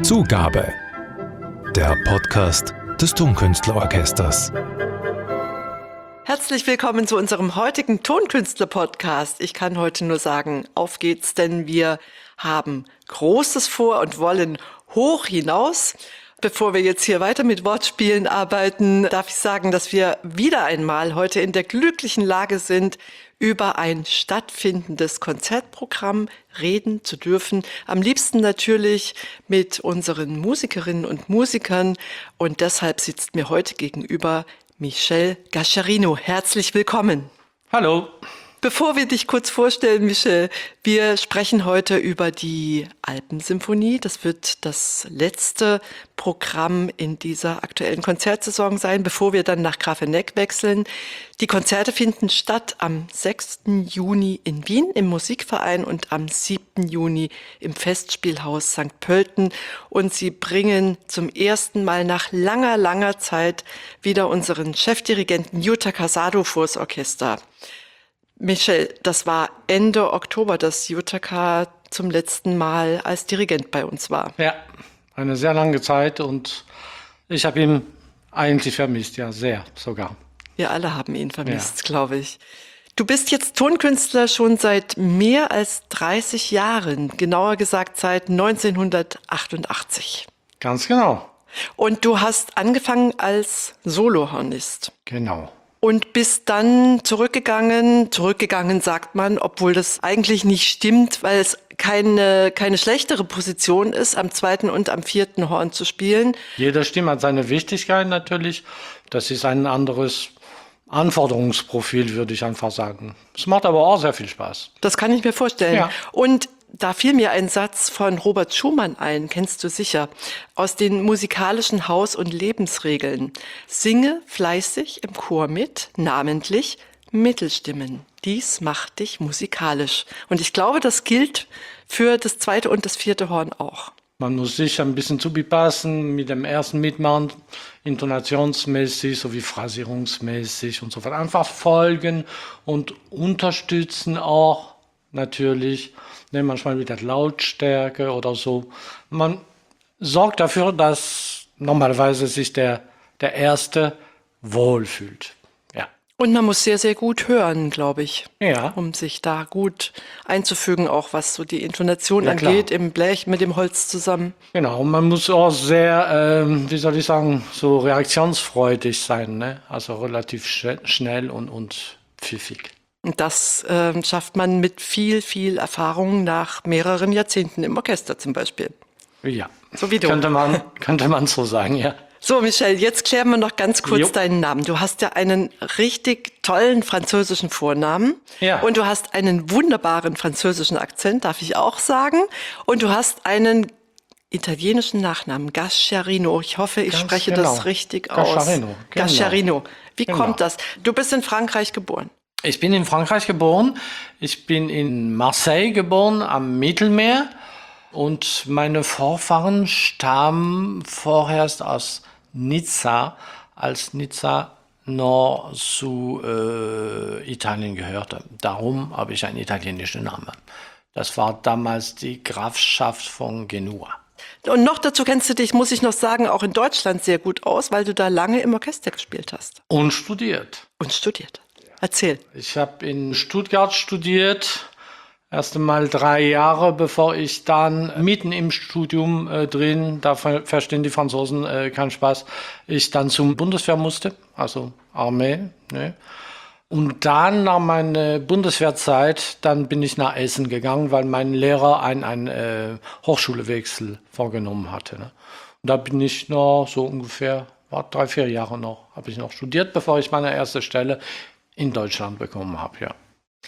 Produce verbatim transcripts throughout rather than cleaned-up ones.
Zugabe. Der Podcast des Tonkünstlerorchesters. Herzlich willkommen zu unserem heutigen Tonkünstler-Podcast. Ich kann heute nur sagen, auf geht's, denn wir haben Großes vor und wollen hoch hinaus. Bevor wir jetzt hier weiter mit Wortspielen arbeiten, darf ich sagen, dass wir wieder einmal heute in der glücklichen Lage sind, über ein stattfindendes Konzertprogramm reden zu dürfen. Am liebsten natürlich mit unseren Musikerinnen und Musikern. Und deshalb sitzt mir heute gegenüber Michel Gasciarino. Herzlich willkommen. Hallo. Bevor wir dich kurz vorstellen, Michel, wir sprechen heute über die Alpensymphonie. Das wird das letzte Programm in dieser aktuellen Konzertsaison sein, bevor wir dann nach Grafenegg wechseln. Die Konzerte finden statt am sechsten Juni in Wien im Musikverein und am siebten Juni im Festspielhaus Sankt Pölten. Und sie bringen zum ersten Mal nach langer, langer Zeit wieder unseren Chefdirigenten Jutta Casado vors Orchester. Michel, das war Ende Oktober, dass Jutta zum letzten Mal als Dirigent bei uns war. Ja, eine sehr lange Zeit und ich habe ihn eigentlich vermisst, ja, sehr sogar. Wir alle haben ihn vermisst, Ja. glaube ich. Du bist jetzt Tonkünstler schon seit mehr als dreißig Jahren, genauer gesagt seit neunzehnhundertachtundachtzig. Ganz genau. Und du hast angefangen als Solohornist. Genau. Und bist dann zurückgegangen, zurückgegangen sagt man, obwohl das eigentlich nicht stimmt, weil es keine, keine schlechtere Position ist, am zweiten und am vierten Horn zu spielen. Jede Stimme hat seine Wichtigkeit natürlich. Das ist ein anderes Anforderungsprofil, würde ich einfach sagen. Es macht aber auch sehr viel Spaß. Das kann ich mir vorstellen. Ja. Und da fiel mir ein Satz von Robert Schumann ein, kennst du sicher, aus den musikalischen Haus- und Lebensregeln. Singe fleißig im Chor mit, namentlich Mittelstimmen. Dies macht dich musikalisch. Und ich glaube, das gilt für das zweite und das vierte Horn auch. Man muss sich ein bisschen zupassen mit dem ersten Mitmachen, intonationsmäßig sowie phrasierungsmäßig und so weiter. Einfach folgen und unterstützen auch natürlich. Ne, manchmal mit der Lautstärke oder so. Man sorgt dafür, dass normalerweise sich der, der Erste wohlfühlt. Ja. Und man muss sehr, sehr gut hören, glaube ich, Ja. um sich da gut einzufügen, auch was so die Intonation Ja, angeht, klar. im Blech mit dem Holz zusammen. Genau, und man muss auch sehr, ähm, wie soll ich sagen, so reaktionsfreudig sein, ne? Also relativ sch- schnell und, und pfiffig. Und das ähm, schafft man mit viel, viel Erfahrung nach mehreren Jahrzehnten im Orchester zum Beispiel. Ja, So wie du. könnte man, könnte man so sagen, ja. So, Michel, jetzt klären wir noch ganz kurz Jo. deinen Namen. Du hast ja einen richtig tollen französischen Vornamen. Ja. Und du hast einen wunderbaren französischen Akzent, darf ich auch sagen. Und du hast einen italienischen Nachnamen, Gasciarino. Ich hoffe, ich Ganz spreche genau. das richtig aus. Gasciarino, genau. Gasciarino. Wie Genau. kommt das? Du bist in Frankreich geboren. Ich bin in Frankreich geboren. Ich bin in Marseille geboren, am Mittelmeer. Und meine Vorfahren stammen vorerst aus Nizza, als Nizza noch zu äh, Italien gehörte. Darum habe ich einen italienischen Namen. Das war damals die Grafschaft von Genua. Und noch dazu kennst du dich, muss ich noch sagen, auch in Deutschland sehr gut aus, weil du da lange im Orchester gespielt hast. Und studiert. Und studiert. Erzähl. Ich habe in Stuttgart studiert, erst einmal drei Jahre, bevor ich dann mitten im Studium äh, drin, da ver verstehen die Franzosen äh, keinen Spaß, ich dann zum Bundeswehr musste, also Armee. Ne? Und dann nach meiner Bundeswehrzeit, dann bin ich nach Essen gegangen, weil mein Lehrer einen, einen äh, Hochschulwechsel vorgenommen hatte. Ne? Und da bin ich noch so ungefähr, war drei, vier Jahre noch, habe ich noch studiert, bevor ich meine erste Stelle in Deutschland bekommen habe, ja.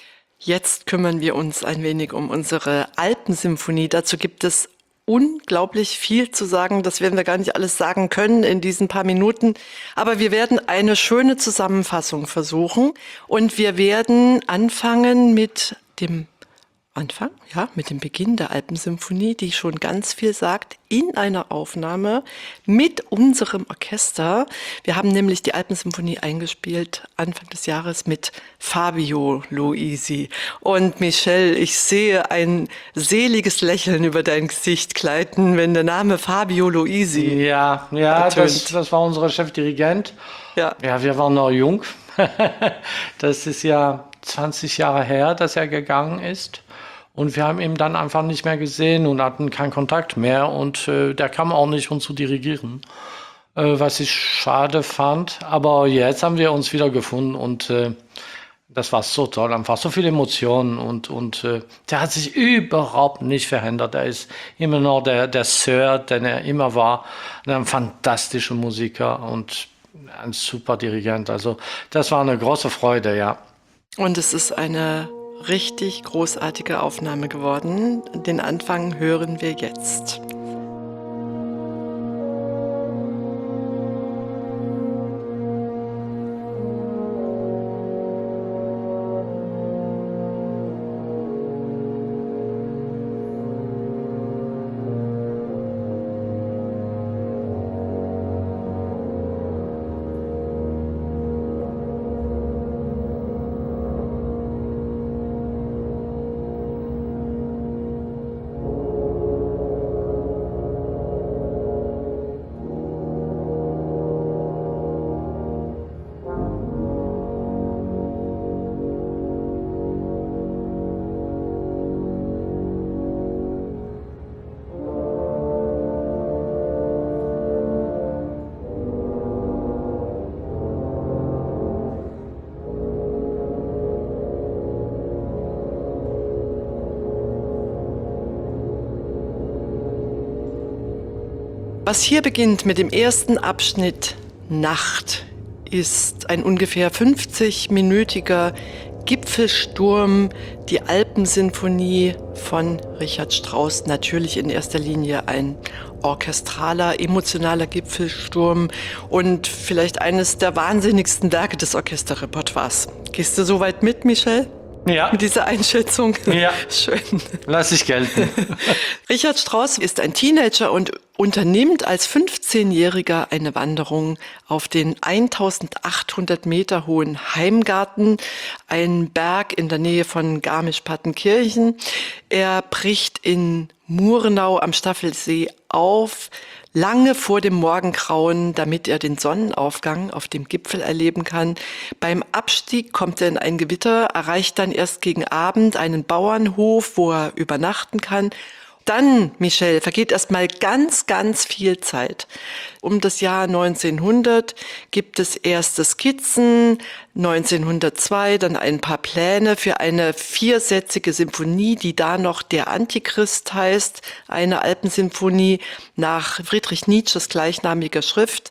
Jetzt kümmern wir uns ein wenig um unsere Alpensymphonie. Dazu gibt es unglaublich viel zu sagen. Das werden wir gar nicht alles sagen können in diesen paar Minuten. Aber wir werden eine schöne Zusammenfassung versuchen. Und wir werden anfangen mit dem Anfang, ja, mit dem Beginn der Alpensymphonie, die schon ganz viel sagt, in einer Aufnahme mit unserem Orchester. Wir haben nämlich die Alpensymphonie eingespielt Anfang des Jahres mit Fabio Luisi. Und Michel, ich sehe ein seliges Lächeln über dein Gesicht gleiten, wenn der Name Fabio Luisi Ja, ja, ertönt. das, das war unser Chefdirigent. Ja. Ja, wir waren noch jung. Das ist ja zwanzig Jahre her, dass er gegangen ist. Und wir haben ihn dann einfach nicht mehr gesehen und hatten keinen Kontakt mehr. Und äh, der kam auch nicht, um zu dirigieren, äh, was ich schade fand. Aber jetzt haben wir uns wieder gefunden und äh, das war so toll. Einfach so viele Emotionen. Und, und äh, der hat sich überhaupt nicht verändert. Er ist immer noch der, der Sir, den er immer war. Ein fantastischer Musiker und ein super Dirigent. Also das war eine große Freude, ja. Und es ist eine richtig großartige Aufnahme geworden. Den Anfang hören wir jetzt. Was hier beginnt mit dem ersten Abschnitt Nacht ist ein ungefähr fünfzig-minütiger Gipfelsturm, die Alpensinfonie von Richard Strauss, natürlich in erster Linie ein orchestraler, emotionaler Gipfelsturm und vielleicht eines der wahnsinnigsten Werke des Orchesterrepertoires. Gehst du so weit mit, Michel? Ja. Mit dieser Einschätzung? Ja. Schön. Lass ich gelten. Richard Strauss ist ein Teenager und unternimmt als fünfzehnjähriger eine Wanderung auf den eintausendachthundert Meter hohen Heimgarten, ein Berg in der Nähe von Garmisch-Partenkirchen. Er bricht in Murnau am Staffelsee auf, lange vor dem Morgengrauen, damit er den Sonnenaufgang auf dem Gipfel erleben kann. Beim Abstieg kommt er in ein Gewitter, erreicht dann erst gegen Abend einen Bauernhof, wo er übernachten kann. Dann, Michel, vergeht erstmal ganz, ganz viel Zeit. Um das Jahr neunzehnhundert gibt es erste Skizzen, neunzehnhundertzwei dann ein paar Pläne für eine viersätzige Symphonie, die da noch Der Antichrist heißt, eine Alpensymphonie nach Friedrich Nietzsches gleichnamiger Schrift,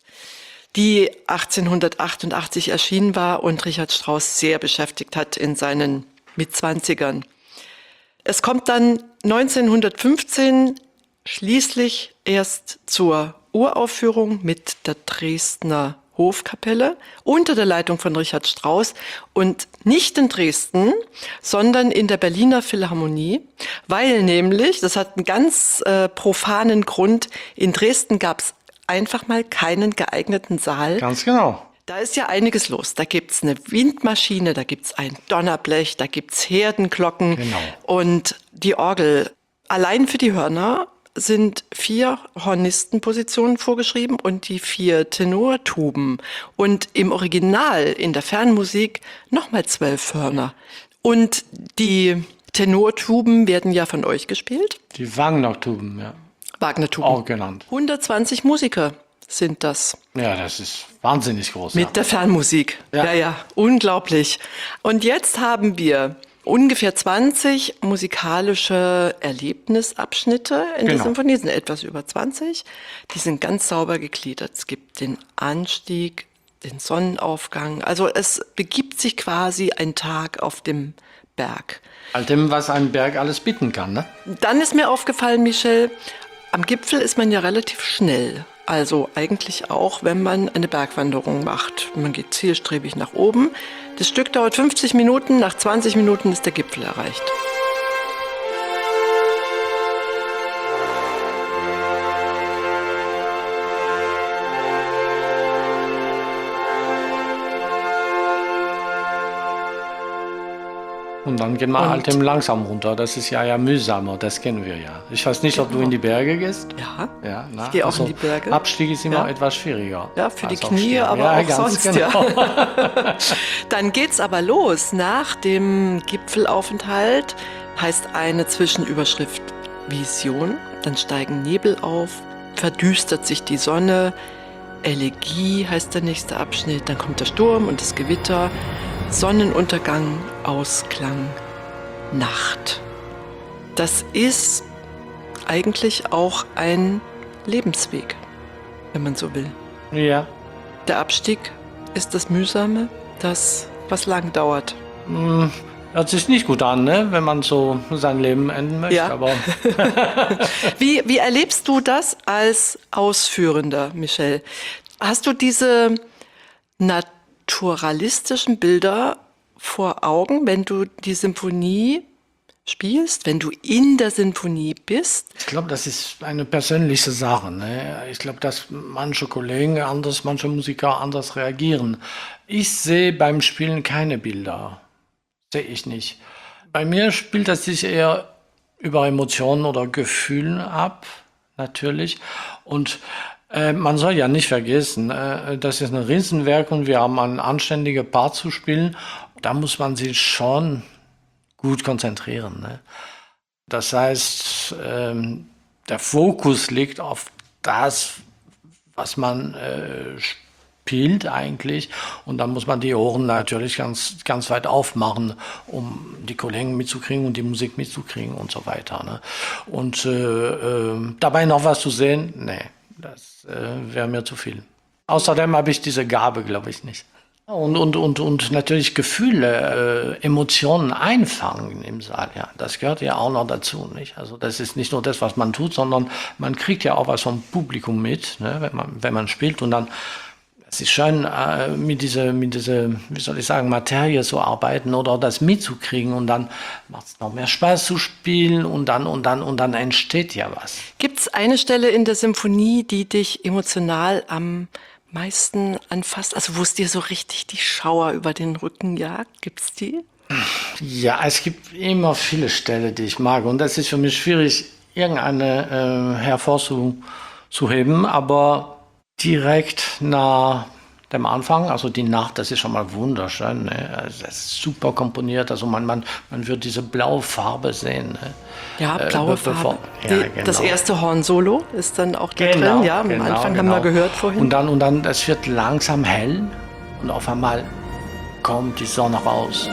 die achtzehnhundertachtundachtzig erschienen war und Richard Strauss sehr beschäftigt hat in seinen Mitzwanzigern. Es kommt dann neunzehnhundertfünfzehn schließlich erst zur Uraufführung mit der Dresdner Hofkapelle unter der Leitung von Richard Strauss und nicht in Dresden, sondern in der Berliner Philharmonie, weil nämlich, das hat einen ganz äh, profanen Grund, in Dresden gab es einfach mal keinen geeigneten Saal. Ganz genau. Da ist ja einiges los. Da gibt's eine Windmaschine, da gibt's ein Donnerblech, da gibt's Herdenglocken. Genau. Und die Orgel. Allein für die Hörner sind vier Hornistenpositionen vorgeschrieben und die vier Tenortuben. Und im Original, in der Fernmusik, nochmal zwölf Hörner. Und die Tenortuben werden ja von euch gespielt. Die Wagner-Tuben, ja. Wagner-Tuben. Auch genannt. hundertzwanzig Musiker sind das. Ja, das ist wahnsinnig groß. Mit ja. der Fernmusik. Ja. ja, ja, unglaublich. Und jetzt haben wir ungefähr zwanzig musikalische Erlebnisabschnitte in Genau. der Symphonie. Es sind etwas über zwanzig. Die sind ganz sauber gegliedert. Es gibt den Anstieg, den Sonnenaufgang. Also es begibt sich quasi ein Tag auf dem Berg. All dem, was ein Berg alles bieten kann, ne? Dann ist mir aufgefallen, Michel, am Gipfel ist man ja relativ schnell. Also eigentlich auch, wenn man eine Bergwanderung macht. Man geht zielstrebig nach oben. Das Stück dauert fünfzig Minuten, nach zwanzig Minuten ist der Gipfel erreicht. Und dann geht man Und- halt eben langsam runter. Das ist ja ja mühsamer, das kennen wir ja. Ich weiß nicht, ob du in die Berge gehst. Ja, Ja, na, ich gehe auch also in die Berge. Abstieg ist immer Ja. etwas schwieriger. Ja, für die als Knie, Aufstieg. aber ja, auch ganz sonst, genau. ja. Dann geht's aber los. Nach dem Gipfelaufenthalt heißt eine Zwischenüberschrift Vision. Dann steigen Nebel auf, verdüstert sich die Sonne. Elegie heißt der nächste Abschnitt. Dann kommt der Sturm und das Gewitter. Sonnenuntergang, Ausklang, Nacht. Das ist eigentlich auch ein Lebensweg, wenn man so will. Ja. Der Abstieg ist das Mühsame, das, was lang dauert. Hm, hört sich nicht gut an, ne? Wenn man so sein Leben enden möchte. Ja. Aber Wie, wie erlebst du das als Ausführender, Michel? Hast du diese naturalistischen Bilder vor Augen, wenn du die Symphonie spielst, wenn du in der Sinfonie bist? ich glaube, das ist eine persönliche Sache. Ne? Ich glaube, dass manche Kollegen anders, manche Musiker anders reagieren. Ich sehe beim Spielen keine Bilder. Sehe ich nicht. Bei mir spielt das sich eher über Emotionen oder Gefühlen ab, natürlich. Und äh, man soll ja nicht vergessen, äh, das ist ein Riesenwerk und wir haben einen anständigen Part zu spielen. Da muss man sich schon gut konzentrieren. Ne? Das heißt, ähm, der Fokus liegt auf das, was man äh, spielt eigentlich. Und dann muss man die Ohren natürlich ganz, ganz weit aufmachen, um die Kollegen mitzukriegen und die Musik mitzukriegen und so weiter. Ne? Und äh, äh, dabei noch was zu sehen, nee, das äh, wäre mir zu viel. Außerdem habe ich diese Gabe, glaube ich, nicht. Und, und, und, und natürlich Gefühle, äh, Emotionen einfangen im Saal, ja, das gehört ja auch noch dazu, nicht? Also das ist nicht nur das, was man tut, sondern man kriegt ja auch was vom Publikum mit, ne, wenn man, wenn man spielt und dann, es ist schön, äh, mit dieser, mit dieser, wie soll ich sagen, Materie zu arbeiten oder das mitzukriegen und dann macht es noch mehr Spaß zu spielen und dann, und dann, und dann entsteht ja was. Gibt es eine Stelle in der Symphonie, die dich emotional am meisten anfasst, also wo es dir so richtig die Schauer über den Rücken jagt? Gibt's die? Ja, es gibt immer viele Stellen, die ich mag und das ist für mich schwierig, irgendeine äh, hervorzuheben, aber direkt nach dem Anfang, also die Nacht, das ist schon mal wunderschön, ne? Also das ist super komponiert, also man, man, man wird diese blaue Farbe sehen. Ne? Ja, Äh, blaue be- bevor- Farbe. ja, Die, genau. Das erste Horn-Solo ist dann auch da Genau, drin. Ja, am genau, Anfang genau. haben wir gehört vorhin. Und dann, und dann, es wird langsam hell und auf einmal kommt die Sonne raus.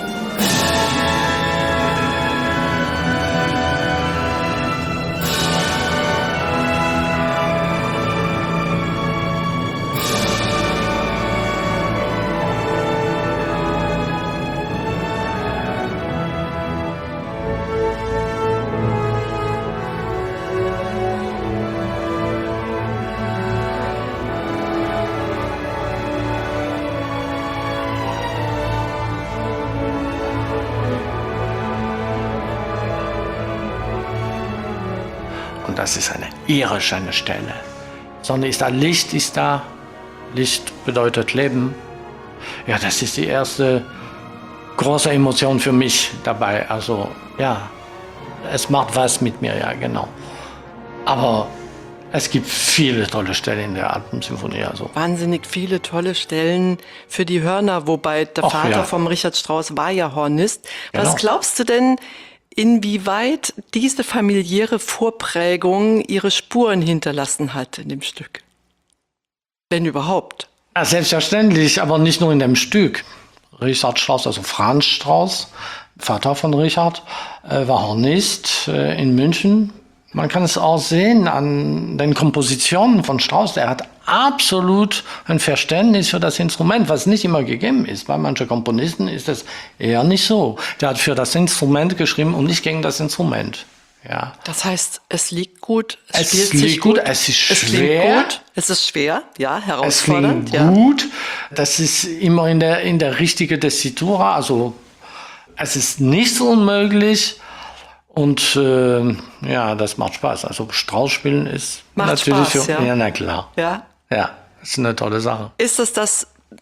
Und das ist eine irre schöne Stelle. Sonne ist da, Licht ist da. Licht bedeutet Leben. Ja, das ist die erste große Emotion für mich dabei. Also, ja, es macht was mit mir, ja, genau. Aber es gibt viele tolle Stellen in der Alpensymphonie. Also. Wahnsinnig viele tolle Stellen für die Hörner, wobei der Ach, Vater ja. vom Richard Strauss war ja Hornist. Was Genau. glaubst du denn, inwieweit diese familiäre Vorprägung ihre Spuren hinterlassen hat in dem Stück? Wenn überhaupt. Ja, selbstverständlich, aber nicht nur in dem Stück. Richard Strauss, also Franz Strauss, Vater von Richard, äh, war Hornist äh, in München. Man kann es auch sehen an den Kompositionen von Strauss. Er hat absolut ein Verständnis für das Instrument, was nicht immer gegeben ist. Bei manchen Komponisten ist es eher nicht so. Der hat für das Instrument geschrieben und nicht gegen das Instrument. Ja. Das heißt, es liegt gut, es, Es spielt liegt sich gut, gut, es ist es klingt schwer. gut, es ist schwer, ja, Es herausfordernd, klingt ja. gut. Das ist immer in der, in der richtigen Tessitura. Also es ist nicht so unmöglich. Und äh, ja, das macht Spaß. Also Strauss spielen ist Macht natürlich Spaß, für, ja. ja, na klar. Ja. Ja, ist eine tolle Sache. Ist es das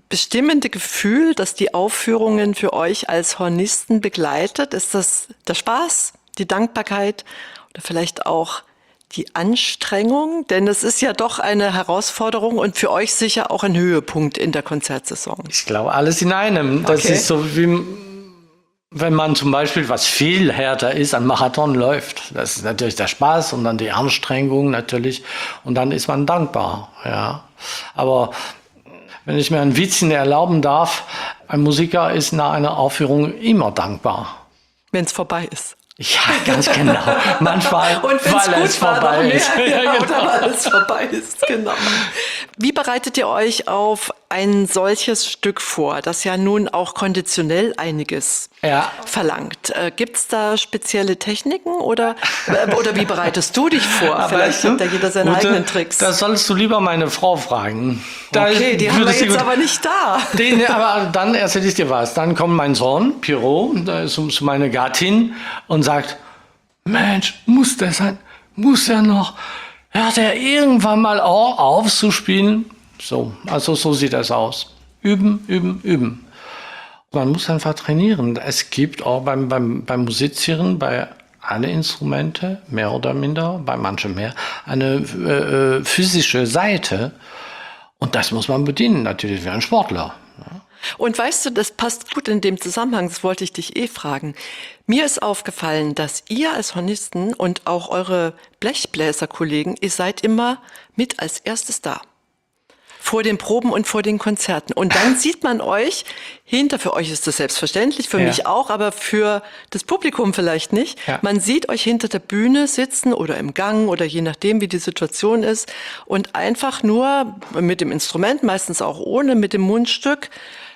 bestimmende Gefühl, das die Aufführungen für euch als Hornisten begleitet? Ist das der Spaß, die Dankbarkeit oder vielleicht auch die Anstrengung? Denn es ist ja doch eine Herausforderung und für euch sicher auch ein Höhepunkt in der Konzertsaison. Ich glaube, alles in einem. Das Okay. ist so wie, wenn man zum Beispiel, was viel härter ist, ein Marathon läuft. Das ist natürlich der Spaß und dann die Anstrengung natürlich. Und dann ist man dankbar. Ja. Aber wenn ich mir ein Witzchen erlauben darf, ein Musiker ist nach einer Aufführung immer dankbar. Wenn es vorbei ist. Ja, ganz genau. Manchmal, Und wenn weil es es gut war, vorbei noch mehr. ist. Ja, Ja, oder genau. weil es vorbei ist, genau. Wie bereitet ihr euch auf ein solches Stück vor, das ja nun auch konditionell einiges Ja. verlangt? Äh, Gibt es da spezielle Techniken oder, äh, oder wie bereitest du dich vor? Aber Vielleicht weißt du, hat ja jeder seine Ute, eigenen Tricks. Das sollst du lieber meine Frau fragen. Da Okay, die haben würde wir sie jetzt gut- aber nicht da. Den, aber dann erzähle ich dir was. Dann kommt mein Sohn, Pierrot, äh, zu, zu meiner Gattin und sagt, Mensch, muss der sein? Muss er noch? Hört er irgendwann mal auf, auf zu spielen? So, also so sieht das aus. Üben, üben, üben. Man muss einfach trainieren. Es gibt auch beim, beim, beim Musizieren, bei alle Instrumente, mehr oder minder, bei manchen mehr, eine äh, physische Seite. Und das muss man bedienen, natürlich wie ein Sportler. Und weißt du, das passt gut in dem Zusammenhang, das wollte ich dich eh fragen. Mir ist aufgefallen, dass ihr als Hornisten und auch eure Blechbläserkollegen, ihr seid immer mit als erstes da. Vor den Proben und vor den Konzerten. Und dann sieht man euch hinter, für euch ist das selbstverständlich, für Ja. mich auch, aber für das Publikum vielleicht nicht. Ja. Man sieht euch hinter der Bühne sitzen oder im Gang oder je nachdem, wie die Situation ist und einfach nur mit dem Instrument, meistens auch ohne, mit dem Mundstück,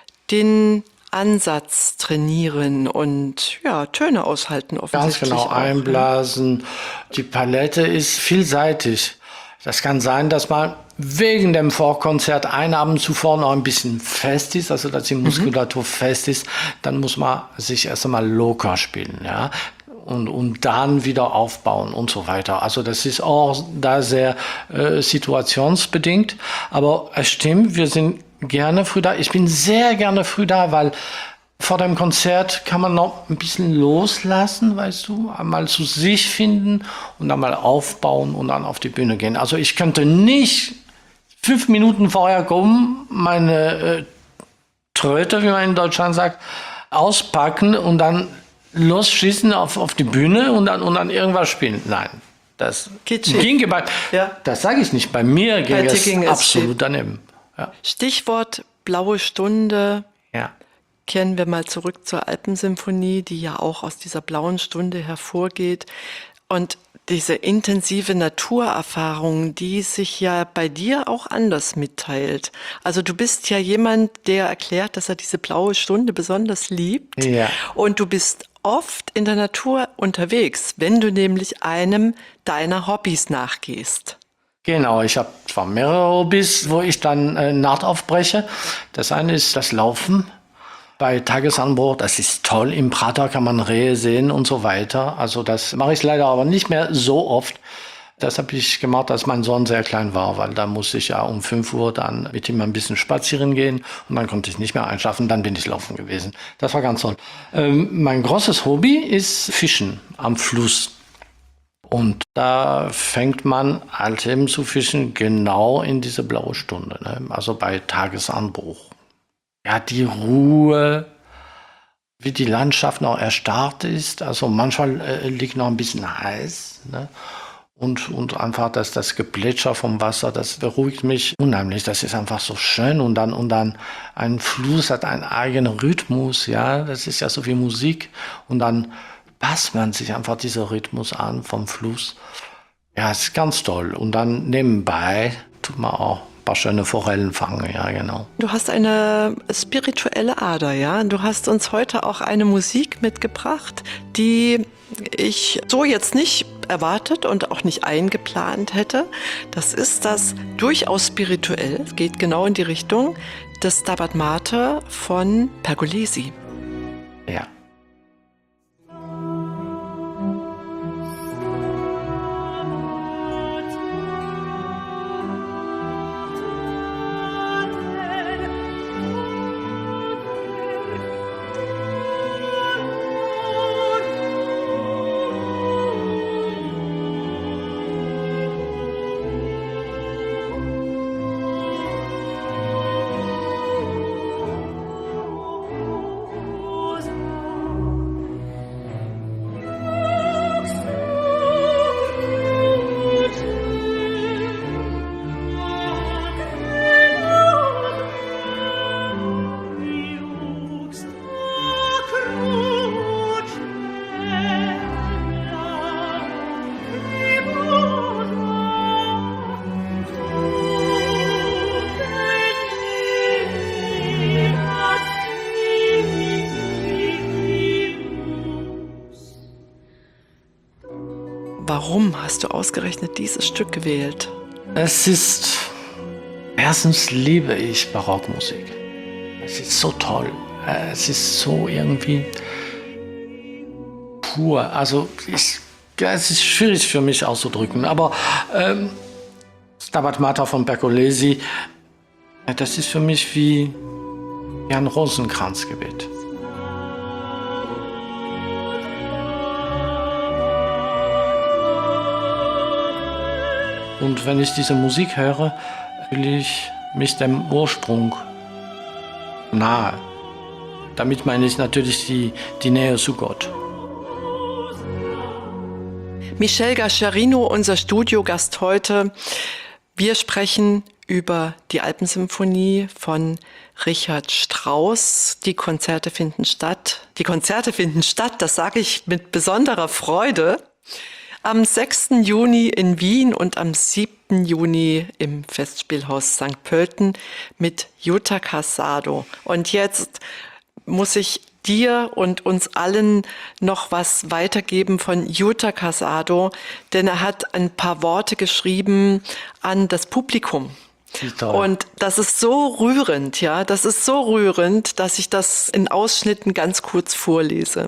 den Ansatz trainieren und ja, Töne aushalten Ganz offensichtlich. genau, auch. einblasen. Die Palette ist vielseitig. Das kann sein, dass man wegen dem Vorkonzert einen Abend zuvor noch ein bisschen fest ist, also dass die Muskulatur fest ist. Dann muss man sich erst einmal locker spielen, ja. Und, und dann wieder aufbauen und so weiter. Also das ist auch da sehr äh, situationsbedingt. Aber es stimmt, wir sind gerne früh da. Ich bin sehr gerne früh da, weil vor dem Konzert kann man noch ein bisschen loslassen, weißt du, einmal zu sich finden und dann mal aufbauen und dann auf die Bühne gehen. Also ich könnte nicht fünf Minuten vorher kommen, meine äh, Tröte, wie man in Deutschland sagt, auspacken und dann losschießen auf, auf die Bühne und dann, und dann irgendwas spielen. Nein, das Geht schief. ging bei, Ja. das sage ich nicht, bei mir ging Bei dir es ging es absolut schief. daneben. Ja. Stichwort blaue Stunde. Ja. Kehren wir mal zurück zur Alpensymphonie, die ja auch aus dieser blauen Stunde hervorgeht. Und diese intensive Naturerfahrung, die sich ja bei dir auch anders mitteilt. Also du bist ja jemand, der erklärt, dass er diese blaue Stunde besonders liebt. Ja. Und du bist oft in der Natur unterwegs, wenn du nämlich einem deiner Hobbys nachgehst. Genau, ich habe zwar mehrere Hobbys, wo ich dann äh, Naht aufbreche. Das eine ist das Laufen bei Tagesanbruch. Das ist toll. Im Prater kann man Rehe sehen und so weiter. Also das mache ich leider aber nicht mehr so oft. Das habe ich gemacht, als mein Sohn sehr klein war, weil da musste ich ja um fünf Uhr dann mit ihm ein bisschen spazieren gehen und dann konnte ich nicht mehr einschlafen. Dann bin ich laufen gewesen. Das war ganz toll. Ähm, mein großes Hobby ist Fischen am Fluss. Und da fängt man halt eben zu fischen genau in diese blaue Stunde, ne? Also bei Tagesanbruch. Ja, die Ruhe, wie die Landschaft noch erstarrt ist. Also manchmal äh, liegt noch ein bisschen heiß, ne? Und, und einfach das, das Geplätscher vom Wasser, das beruhigt mich unheimlich. Das ist einfach so schön. Und dann, und dann ein Fluss hat einen eigenen Rhythmus, ja. Das ist ja so wie Musik. Und dann passt man sich einfach diesen Rhythmus an vom Fluss. Ja, ist ganz toll. Und dann nebenbei tut man auch ein paar schöne Forellen fangen, ja, genau. Du hast eine spirituelle Ader, ja? Du hast uns heute auch eine Musik mitgebracht, die ich so jetzt nicht erwartet und auch nicht eingeplant hätte. Das ist das durchaus spirituell, geht genau in die Richtung des Stabat Mater von Pergolesi. Ja. hast du ausgerechnet dieses Stück gewählt? Es ist, erstens liebe ich Barockmusik. Es ist so toll. Es ist so irgendwie pur. Also ich, ja, es ist schwierig für mich auszudrücken. Aber ähm, Stabat Mater von Pergolesi, das ist für mich wie, wie ein Rosenkranzgebet. Und wenn ich diese Musik höre, fühle ich mich dem Ursprung nahe. Damit meine ich natürlich die, die Nähe zu Gott. Michel Gasciarino, unser Studiogast heute. Wir sprechen über die Alpensymphonie von Richard Strauss. Die Konzerte finden statt. Die Konzerte finden statt, das sage ich mit besonderer Freude. Am sechsten Juni in Wien und am siebten Juni im Festspielhaus Sankt Pölten mit Jutta Casado. Und jetzt muss ich dir und uns allen noch was weitergeben von Jutta Casado, denn er hat ein paar Worte geschrieben an das Publikum. Und das ist so rührend, ja, das ist so rührend, dass ich das in Ausschnitten ganz kurz vorlese.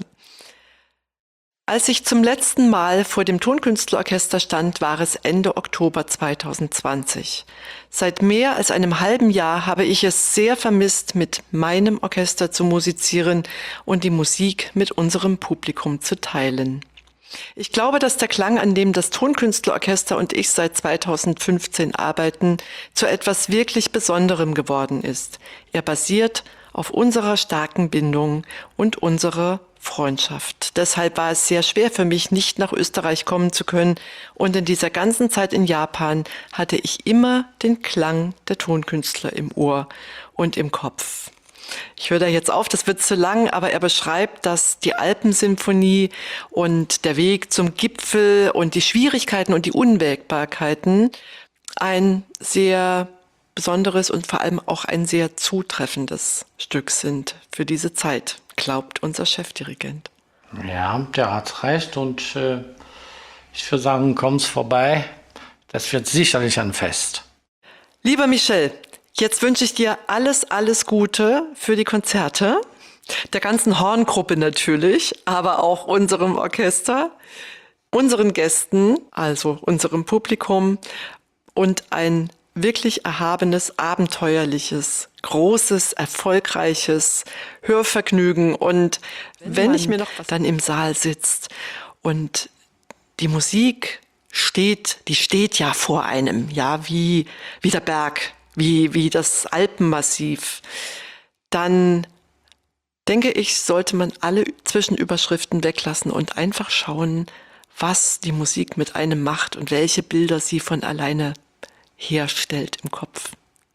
Als ich zum letzten Mal vor dem Tonkünstlerorchester stand, war es Ende Oktober zweitausendzwanzig. Seit mehr als einem halben Jahr habe ich es sehr vermisst, mit meinem Orchester zu musizieren und die Musik mit unserem Publikum zu teilen. Ich glaube, dass der Klang, an dem das Tonkünstlerorchester und ich seit zweitausendfünfzehn arbeiten, zu etwas wirklich Besonderem geworden ist. Er basiert auf unserer starken Bindung und unserer Freundschaft. Deshalb war es sehr schwer für mich, nicht nach Österreich kommen zu können. Und in dieser ganzen Zeit in Japan hatte ich immer den Klang der Tonkünstler im Ohr und im Kopf. Ich höre da jetzt auf, das wird zu lang, aber er beschreibt, dass die Alpensymphonie und der Weg zum Gipfel und die Schwierigkeiten und die Unwägbarkeiten ein sehr besonderes und vor allem auch ein sehr zutreffendes Stück sind für diese Zeit, glaubt unser Chefdirigent. Ja, der hat recht und äh, ich würde sagen, kommt's vorbei. Das wird sicherlich ein Fest. Lieber Michel, jetzt wünsche ich dir alles, alles Gute für die Konzerte, der ganzen Horngruppe natürlich, aber auch unserem Orchester, unseren Gästen, also unserem Publikum und ein wirklich erhabenes, abenteuerliches, großes, erfolgreiches Hörvergnügen. Und wenn, wenn ich mir noch was dann im Saal sitzt und die Musik steht, die steht ja vor einem, ja, wie, wie der Berg, wie, wie das Alpenmassiv, dann denke ich, sollte man alle Zwischenüberschriften weglassen und einfach schauen, was die Musik mit einem macht und welche Bilder sie von alleine herstellt im Kopf.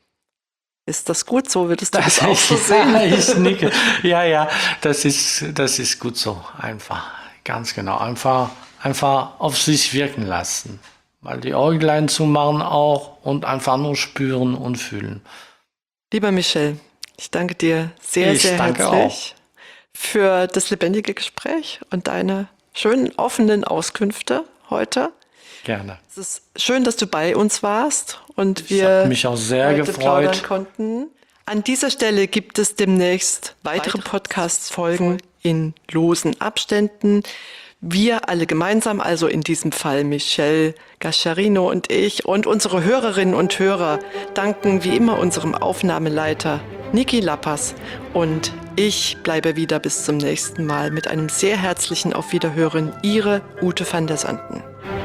Ist das gut so? Würdest du das, das auch so sehen? Ja, ich nicke. Ja, ja, das ist, das ist gut so. Einfach, ganz genau. Einfach, einfach auf sich wirken lassen. Mal die Äuglein zumachen auch und einfach nur spüren und fühlen. Lieber Michel, ich danke dir sehr, ich sehr danke herzlich auch. für das lebendige Gespräch und deine schönen, offenen Auskünfte heute. Gerne. Es ist schön, dass du bei uns warst und Ich wir habe mich auch sehr heute gefreut. plaudern konnten. An dieser Stelle gibt es demnächst weitere Podcast-Folgen in losen Abständen. Wir alle gemeinsam, also in diesem Fall Michel Gasciarino und ich und unsere Hörerinnen und Hörer, danken wie immer unserem Aufnahmeleiter Niki Lappas und ich bleibe wieder bis zum nächsten Mal mit einem sehr herzlichen Auf Wiederhören. Ihre Ute van der Sanden.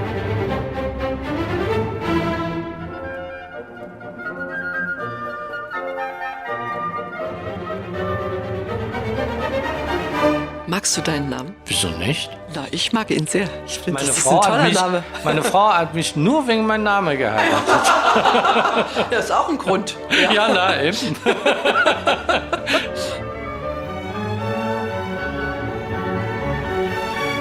Magst du deinen Namen? Wieso nicht? Na, ich mag ihn sehr. Ich finde, Meine das ist Frau, ein toller hat mich, Name. meine Frau hat mich nur wegen meinem Namen geheiratet. Das ist auch ein Grund. Ja, ja na eben.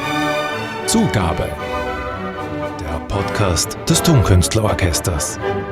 Zugabe. Der Podcast des Tonkünstlerorchesters.